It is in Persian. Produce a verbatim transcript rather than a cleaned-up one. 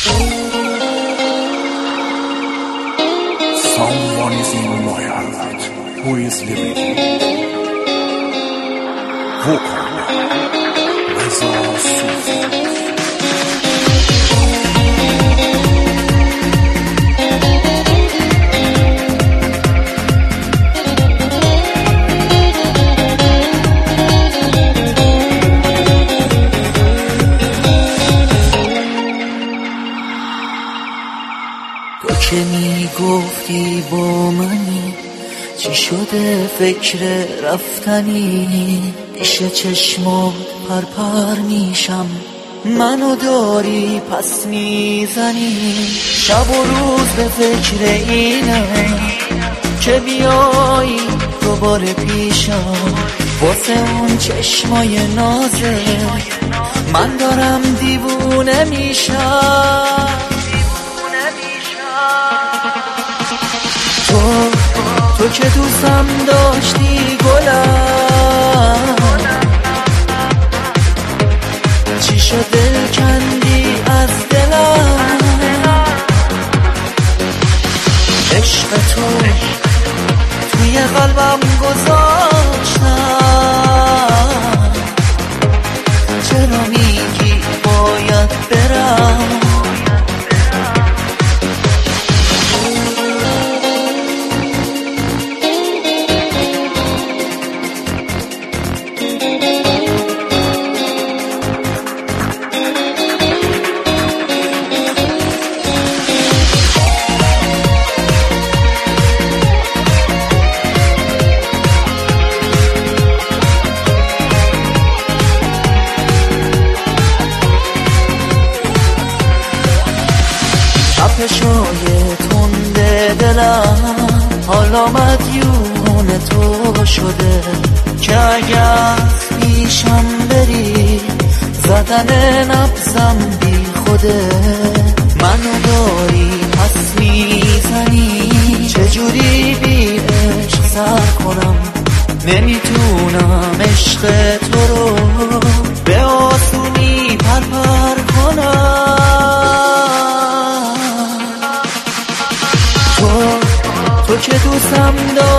Someone is in my heart who is living. Vocal Reza Sufi. تو که می گفتی با منی، چی شده فکر رفتنی؟ پیش چشمات پرپر میشم، منو داری پس میزنی. شب و روز به فکر اینم که بیایی دوباره پیشم، واسه اون چشمای نازه من دارم دیوونه میشم. تو تو که دوستم داشتی گلم، چی شد دل کندی از دلم؟ عشق تو توی قلبم گذاشتم، چرا میگی باید برم؟ تپشای تند دلم حالا مدیون تو شده، که اگر پیشم بری زدن نبضم بی خوده. منو داری پس میزنی، چجوری بی عشق سر کنم؟ نمیتونم عشق تو رو به آسونی پرپر کنم. تو تو که دوستم داری